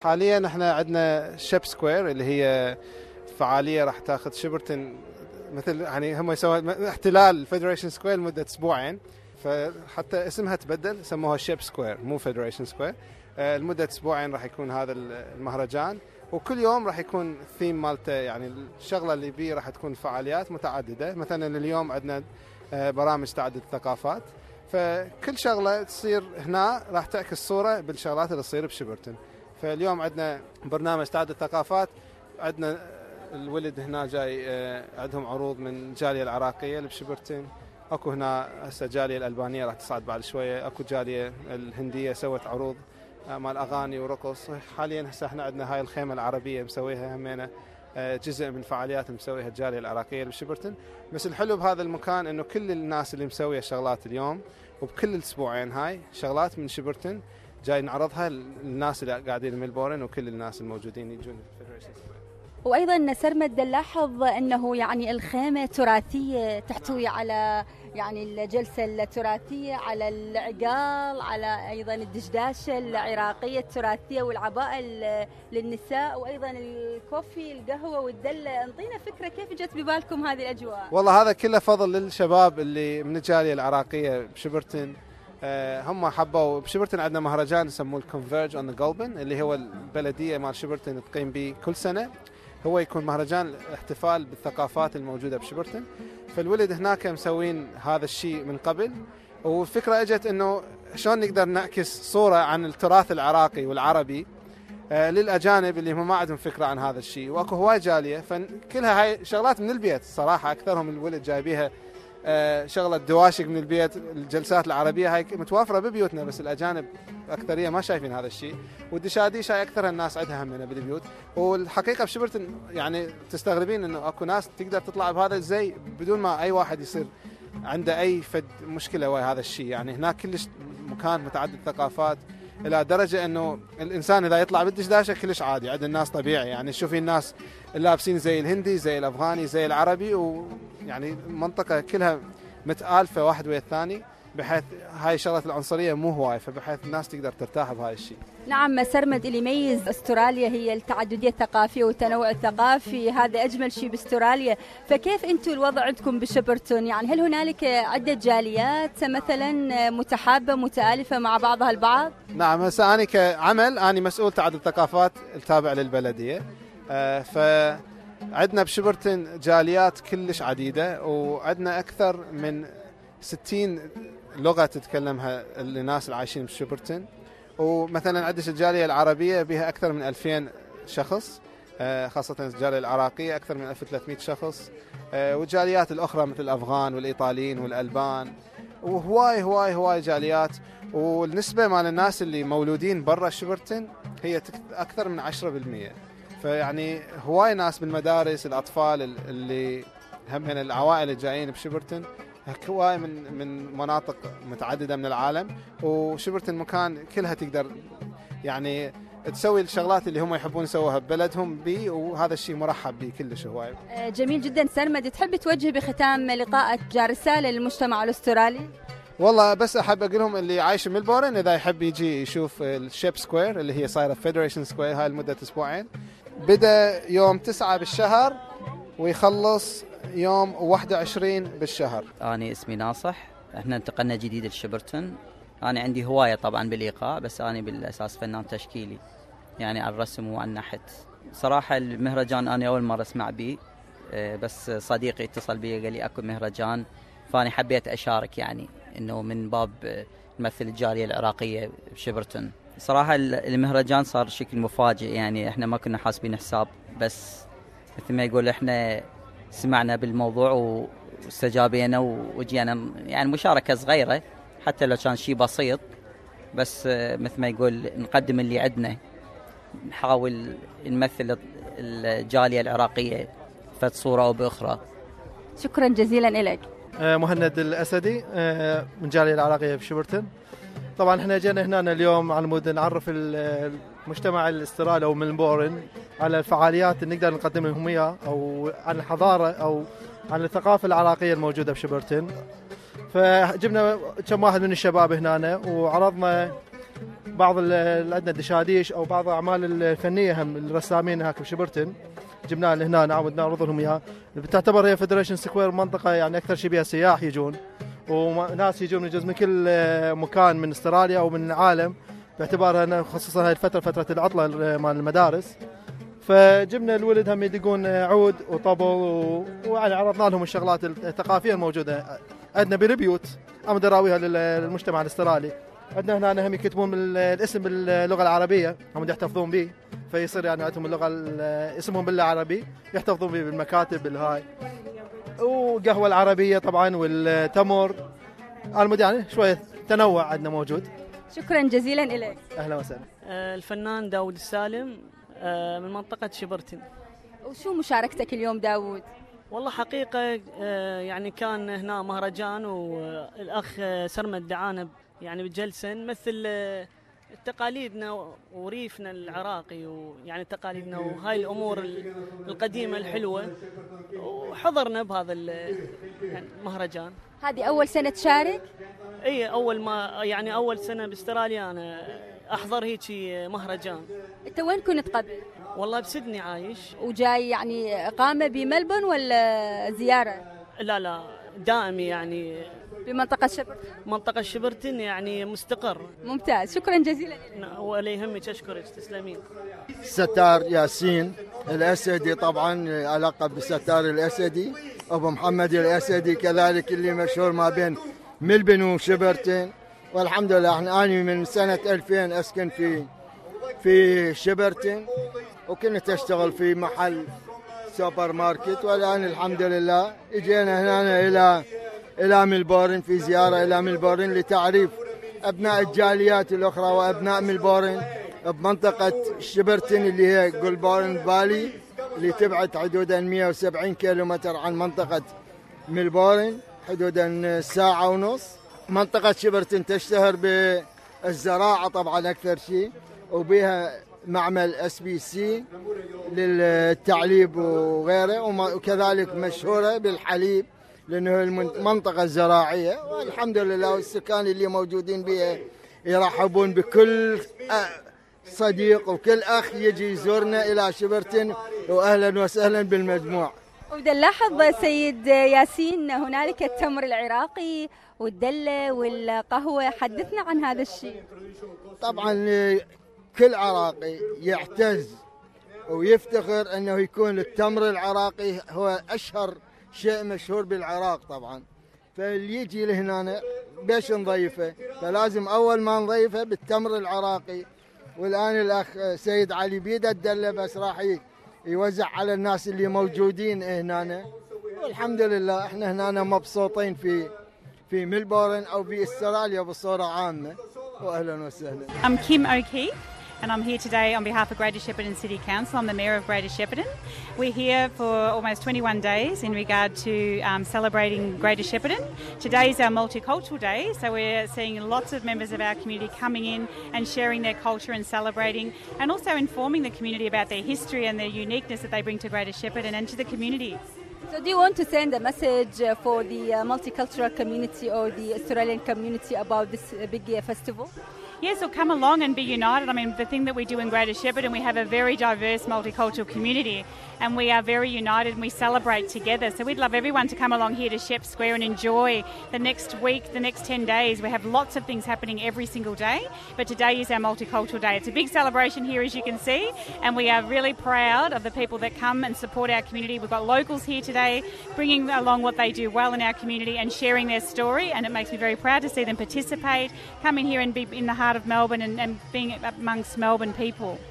حاليا احنا عندنا شيب سكوير اللي هي فعاليه راح تاخذ شبرتن، مثل يعني هم يسوون احتلال فيدريشن سكوير لمده اسبوعين، فحتى اسمها تبدل سموها شيب سكوير مو فيدريشن سكوير. لمده اسبوعين راح يكون هذا المهرجان، وكل يوم راح يكون الثيم مالته، يعني الشغله اللي بيه راح تكون فعاليات متعدده. مثلا اليوم عندنا برامج تعدد الثقافات، فكل شغله تصير هنا راح تعكس صوره بالشغلات اللي تصير بشبرتن. فاليوم عندنا برنامج تعدد الثقافات، عندنا الولد هنا جاي عندهم عروض من الجاليه العراقيه اللي بشبرتن، اكو هنا هسه جاليه الالبانيه راح تصعد بعد شويه، اكو جاليه الهنديه سوت عروض مال اغاني ورقص. حاليا هسه احنا عندنا هاي الخيمه العربيه مسويها همينه جزء من فعاليات مسويها الجاليه العراقيه اللي بشبرتن. بس الحلو بهذا المكان انه كل الناس اللي مسويه شغلات اليوم وبكل الاسبوعين هاي شغلات من شبرتن جاي نعرضها للناس اللي قاعدين بملبورن وكل الناس الموجودين يجون الفيدريشن سكوير. وايضا سرمد نلاحظ انه يعني الخيمه تراثيه تحتوي على يعني الجلسه التراثيه، على العقال، على ايضا الدشداشه العراقيه التراثيه والعباءه للنساء، وايضا الكوفي القهوه والدله. انطينا فكره كيف جت ببالكم هذه الاجواء؟ والله هذا كله فضل للشباب اللي من الجاليه العراقيه بشبرتن. هم حبوا بشبرتن عندنا مهرجان يسموه الكونفيرج اون ذا جولبن، اللي هو البلديه مال شبرتن تقيم به كل سنه. هو يكون مهرجان احتفال بالثقافات الموجوده بشبرتن. فالولد هناك مسوين هذا الشيء من قبل، والفكره اجت انه شلون نقدر نعكس صوره عن التراث العراقي والعربي للاجانب اللي هم ما عندهم فكره عن هذا الشيء. واكو هواي جاليه، فكلها هاي شغلات من البيت صراحه، اكثرهم الولد جايبيها شغله دواشق من البيت. الجلسات العربيه هاي متوافره ببيوتنا، بس الاجانب اكثريه ما شايفين هذا الشيء. والدشاديش هاي اكثر الناس عندها همنا بالبيوت. والحقيقه بشبرتن يعني تستغربين انه اكو ناس تقدر تطلع بهذا الزي بدون ما اي واحد يصير عنده اي فد مشكله ويا هذا الشيء. يعني هناك كلش مكان متعدد ثقافات، الى درجه انه الانسان اذا يطلع بالدشداشه كلش عادي عند الناس طبيعي. يعني تشوفي الناس لابسين زي الهندي زي الافغاني زي العربي، ويعني المنطقه كلها متآلفه واحد ويا الثاني، بحيث هاي شغله العنصريه مو هواي، فبحيث الناس تقدر ترتاح بهاي الشيء. نعم سرمد، اللي يميز استراليا هي التعدديه الثقافيه والتنوع الثقافي، هذا اجمل شيء باستراليا. فكيف انتم الوضع عندكم بشبرتون؟ يعني هل هنالك عده جاليات مثلا متحابه متآلفه مع بعضها البعض؟ نعم، هسه انا كعمل انا مسؤول تعدد الثقافات التابع للبلديه. فعندنا بشبرتن جاليات كلش عديده، وعندنا اكثر من 60 لغه تتكلمها الناس اللي عايشين بشبرتن. ومثلا عندنا الجاليه العربيه بها اكثر من 2000 شخص، خاصه الجاليه العراقيه اكثر من 1300 شخص، والجاليات الاخرى مثل الافغان والايطاليين والالبان، وهواي هواي هواي جاليات. والنسبه مال الناس اللي مولودين برا شبرتن هي اكثر من 10%. فيعني هواي ناس بالمدارس، الاطفال اللي هم من العوائل الجايين بشبرتن هواي من مناطق متعدده من العالم. وشبرتن مكان كلها تقدر يعني تسوي الشغلات اللي هم يحبون يسووها ببلدهم بي، وهذا الشيء مرحب به كلش هواي. جميل جدا. سرمد، تحب توجه بختام لقائك رساله للمجتمع الاسترالي؟ والله بس احب اقول لهم اللي عايش بملبورن اذا يحب يجي يشوف الشيب سكوير اللي هي صايره فيدريشن سكوير هاي لمده اسبوعين. بدا يوم 9 بالشهر ويخلص يوم 21 بالشهر. أنا اسمي ناصح، احنا انتقلنا جديد لشبرتون. أنا عندي هواية طبعا بالإيقاع، بس أنا بالأساس فنان تشكيلي، يعني على الرسم وعلى النحت. صراحة المهرجان أنا أول مرة أسمع به، بس صديقي اتصل بي قال لي أكو مهرجان، فأنا حبيت أشارك، يعني إنه من باب نمثل الجالية العراقية بشبرتون. صراحة المهرجان صار شكل مفاجئ، يعني احنا ما كنا حاسبين حساب، بس مثل ما يقول احنا سمعنا بالموضوع واستجابينا وجينا، يعني مشاركة صغيرة حتى لو كان شيء بسيط، بس مثل ما يقول نقدم اللي عندنا، نحاول نمثل الجالية العراقية فد صورة أو بأخرى. شكرا جزيلا لك. مهند الأسدي من الجالية العراقية بشبرتن. طبعا احنا جينا هنا اليوم على مود نعرف المجتمع الاسترالي او ملبورن على الفعاليات اللي نقدر نقدم لهم اياها، او عن الحضاره او عن الثقافه العراقيه الموجوده بشبرتن. فجبنا كم واحد من الشباب هنا وعرضنا بعض عندنا الدشاديش او بعض الاعمال الفنيه هم الرسامين هناك بشبرتن جبناها لهنا نعود نعرض لهم اياها. بتعتبر هي فيدريشن سكوير منطقه يعني اكثر شيء بها سياح يجون وناس يجون من كل مكان من استراليا او من العالم، باعتبارها خصوصا هاي الفتره فتره العطله مال المدارس. فجبنا الولد هم يدقون عود وطبل ويعني عرضنا لهم الشغلات الثقافيه الموجوده عندنا بالبيوت عم نراويها للمجتمع الاسترالي. عندنا هنا هم يكتبون الاسم باللغه العربيه هم يحتفظون به، فيصير يعني عندهم اللغه اسمهم بالعربي يحتفظون به بالمكاتب بالهاي. وقهوه العربيه طبعا والتمر يعني شويه تنوع عندنا موجود. شكرا جزيلا لك. اهلا وسهلا. الفنان داود السالم من منطقة شبرتن. وشو مشاركتك اليوم داود؟ والله حقيقة يعني كان هنا مهرجان والأخ سرمد دعانا يعني بجلسة نمثل تقاليدنا وريفنا العراقي ويعني تقاليدنا وهاي الأمور القديمة الحلوة، وحضرنا بهذا المهرجان. هذه أول سنة تشارك؟ اي أول سنة باستراليا أنا أحضر هيك مهرجان. أنت وين كنت قبل؟ والله بسدني عايش. وجاي يعني إقامة بملبون ولا زيارة؟ لا دائمي يعني بمنطقة شبرتن. منطقة شبرتن يعني مستقر. ممتاز، شكرا جزيلا. ولا يهمك، أشكرك، تسلمين. ستار ياسين الأسدي، طبعا ألقب بستار الأسدي. أبو محمد الأسدي كذلك اللي مشهور ما بين ملبن وشبرتن. والحمد لله احنا اني من سنة 2000 اسكن في شبرتن، وكنت اشتغل في محل سوبر ماركت، والان الحمد لله اجينا هنا الى ملبورن في زيارة الى ملبورن لتعريف ابناء الجاليات الاخرى وابناء ملبورن بمنطقة شبرتن اللي هي جولبورن فالي اللي تبعد حدودا 170 كيلومتر عن منطقة ملبورن، حدودا ساعة ونص. منطقة شبرتن تشتهر بالزراعة طبعا أكثر شيء، وبها معمل SBC للتعليب وغيره، وكذلك مشهورة بالحليب لأنه المنطقة الزراعية. والحمد لله والسكان اللي موجودين بها يرحبون بكل صديق وكل أخ يجي يزورنا إلى شبرتن، وأهلا وسهلا بالمجموع. وبدنا نلاحظ سيد ياسين هنالك التمر العراقي والدلة والقهوة، حدثنا عن هذا الشيء. طبعا كل عراقي يعتز ويفتخر أنه يكون التمر العراقي هو أشهر شيء مشهور بالعراق طبعا. فاللي يجي لهنا بيش نضيفه، فلازم أول ما نضيفه بالتمر العراقي. والآن الأخ سيد علي بيد الدلة بس راح يوزع على الناس اللي موجودين هنا. والحمد لله احنا هنا مبسوطين في ملبورن او في استراليا بصورة عامة. واهلا وسهلا. I'm Kim O'Keefe and I'm here today on behalf of Greater Shepparton City Council. I'm the Mayor of Greater Shepparton. We're here for almost 21 days in regard to celebrating Greater Shepparton. Today is our multicultural day, so we're seeing lots of members of our community coming in and sharing their culture and celebrating, and also informing the community about their history and their uniqueness that they bring to Greater Shepparton and to the community. So do you want to send a message for the multicultural community or the Australian community about this big festival? Yes, well, come along and be united. I mean, the thing that we do in Greater Shepparton, we have a very diverse multicultural community and we are very united and we celebrate together. So we'd love everyone to come along here to Shep Square and enjoy the next week, the next 10 days. We have lots of things happening every single day, but today is our multicultural day. It's a big celebration here, as you can see, and we are really proud of the people that come and support our community. We've got locals here today bringing along what they do well in our community and sharing their story, and it makes me very proud to see them participate, come in here and be in the heart of Melbourne and being amongst Melbourne people.